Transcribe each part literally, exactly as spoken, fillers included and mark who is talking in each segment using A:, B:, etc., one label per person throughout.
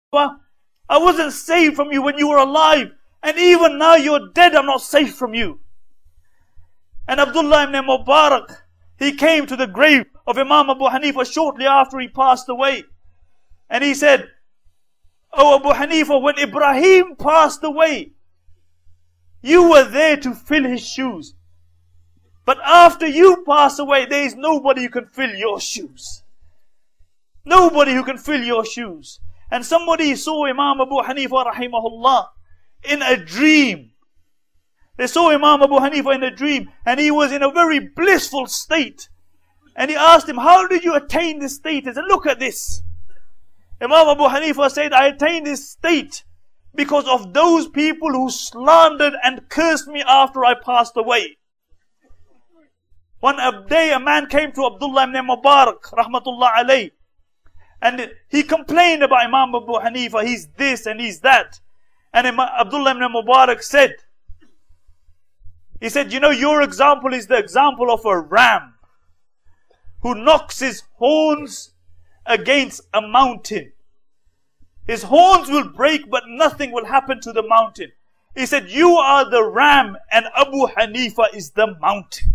A: I wasn't saved from you when you were alive. And even now you're dead, I'm not safe from you. And Abdullah ibn Mubarak, he came to the grave of Imam Abu Hanifa shortly after he passed away. And he said, "Oh Abu Hanifa, when Ibrahim passed away, you were there to fill his shoes. But after you pass away, there is nobody who can fill your shoes. Nobody who can fill your shoes." And somebody saw Imam Abu Hanifa rahimahullah in a dream. They saw Imam Abu Hanifa in a dream, and he was in a very blissful state. And he asked him, "How did you attain this state?" He said, "Look at this." Imam Abu Hanifa said, "I attained this state because of those people who slandered and cursed me after I passed away." One day a man came to Abdullah ibn Mubarak rahmatullah alayh, and he complained about Imam Abu Hanifa. He's this and he's that. And Abdullah ibn Mubarak said, he said, "You know, your example is the example of a ram who knocks his horns against a mountain. His horns will break, but nothing will happen to the mountain." He said, "You are the ram and Abu Hanifa is the mountain."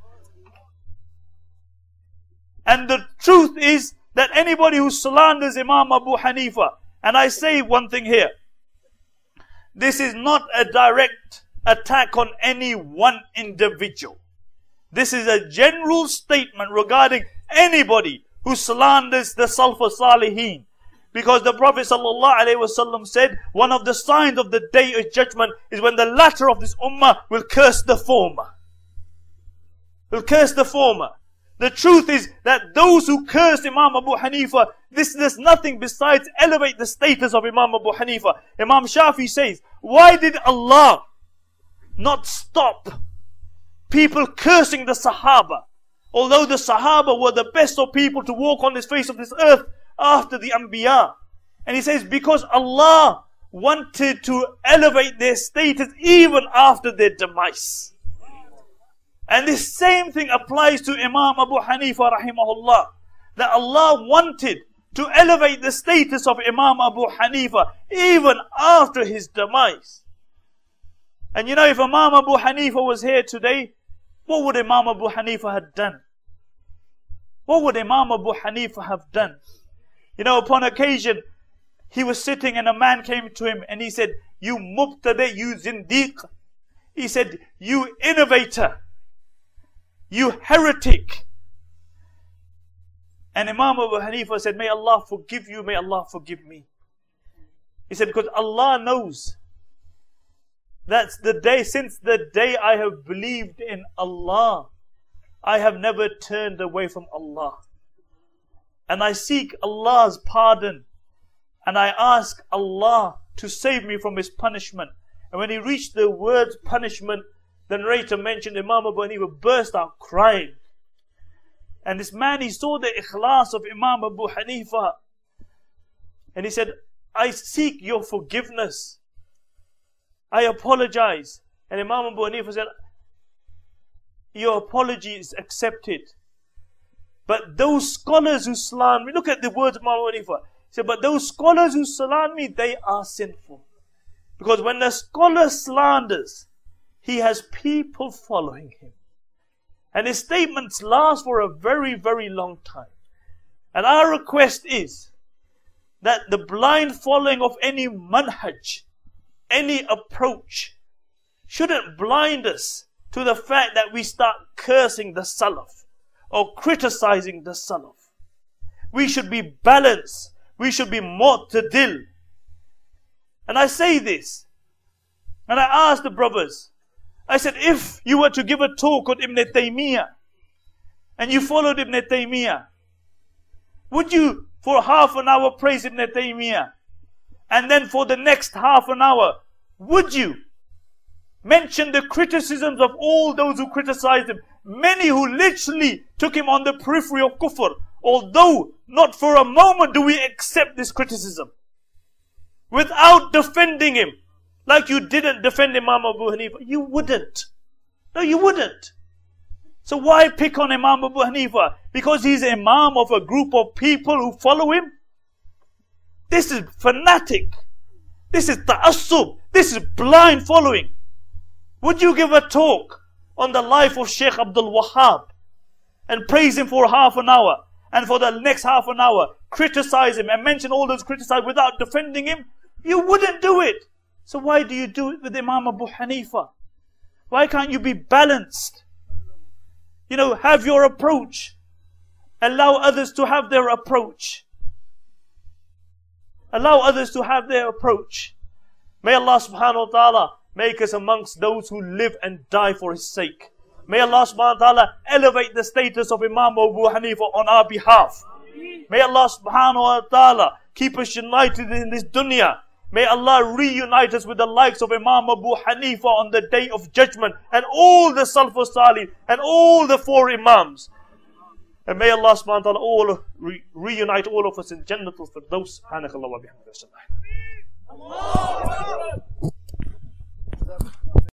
A: And the truth is that anybody who slanders Imam Abu Hanifa, and I say one thing here, this is not a direct attack on any one individual. This is a general statement regarding anybody who slanders the Salaf Salihin. Because the Prophet ﷺ said, one of the signs of the day of judgment is when the latter of this ummah will curse the former. Will curse the former. The truth is that those who cursed Imam Abu Hanifa, this does nothing besides elevate the status of Imam Abu Hanifa. Imam Shafi says, why did Allah not stop people cursing the Sahaba? Although the Sahaba were the best of people to walk on the face of this earth after the Anbiya. And he says, because Allah wanted to elevate their status even after their demise. And this same thing applies to Imam Abu Hanifa rahimahullah. That Allah wanted to elevate the status of Imam Abu Hanifa even after his demise. And you know, if Imam Abu Hanifa was here today, what would Imam Abu Hanifa have done? What would Imam Abu Hanifa have done? You know, upon occasion, he was sitting and a man came to him and he said, "You mubtada, you zindiq." He said, "You innovator, you heretic." And Imam Abu Hanifa said, "May Allah forgive you, may Allah forgive me." He said, because Allah knows that's the day, since the day I have believed in Allah, I have never turned away from Allah. And I seek Allah's pardon. And I ask Allah to save me from His punishment. And when he reached the words punishment, the narrator mentioned Imam Abu Hanifa burst out crying. And this man, he saw the ikhlas of Imam Abu Hanifa. And he said, "I seek your forgiveness. I apologize." And Imam Abu Hanifa said, "Your apology is accepted. But those scholars who slander me," look at the words of Imam Abu Hanifa. He said, "But those scholars who slander me, they are sinful." Because when the scholar slanders, he has people following him. And his statements last for a very, very long time. And our request is that the blind following of any manhaj, any approach, shouldn't blind us to the fact that we start cursing the Salaf or criticizing the Salaf. We should be balanced. We should be mu'tadil. And I say this, and I ask the brothers, I said, if you were to give a talk on Ibn Taymiyyah, and you followed Ibn Taymiyyah, would you for half an hour praise Ibn Taymiyyah? And then for the next half an hour, would you mention the criticisms of all those who criticized him? Many who literally took him on the periphery of kufr. Although not for a moment do we accept this criticism. Without defending him. Like you didn't defend Imam Abu Hanifa. You wouldn't. No, you wouldn't. So why pick on Imam Abu Hanifa? Because he's Imam of a group of people who follow him? This is fanatic. This is ta'assub. This is blind following. Would you give a talk on the life of Sheikh Abdul Wahhab and praise him for half an hour, and for the next half an hour criticize him and mention all those criticized without defending him? You wouldn't do it. So why do you do it with Imam Abu Hanifa? Why can't you be balanced? You know, have your approach. Allow others to have their approach. Allow others to have their approach. May Allah subhanahu wa ta'ala make us amongst those who live and die for His sake. May Allah subhanahu wa ta'ala elevate the status of Imam Abu Hanifa on our behalf. May Allah subhanahu wa ta'ala keep us united in this dunya. May Allah reunite us with the likes of Imam Abu Hanifa on the day of judgment, and all the Salafus Salih and all the four Imams. And may Allah subhanahu wa ta'ala all re reunite all of us in Jannatul Firdaus. Subhanakallah wa bihamdika.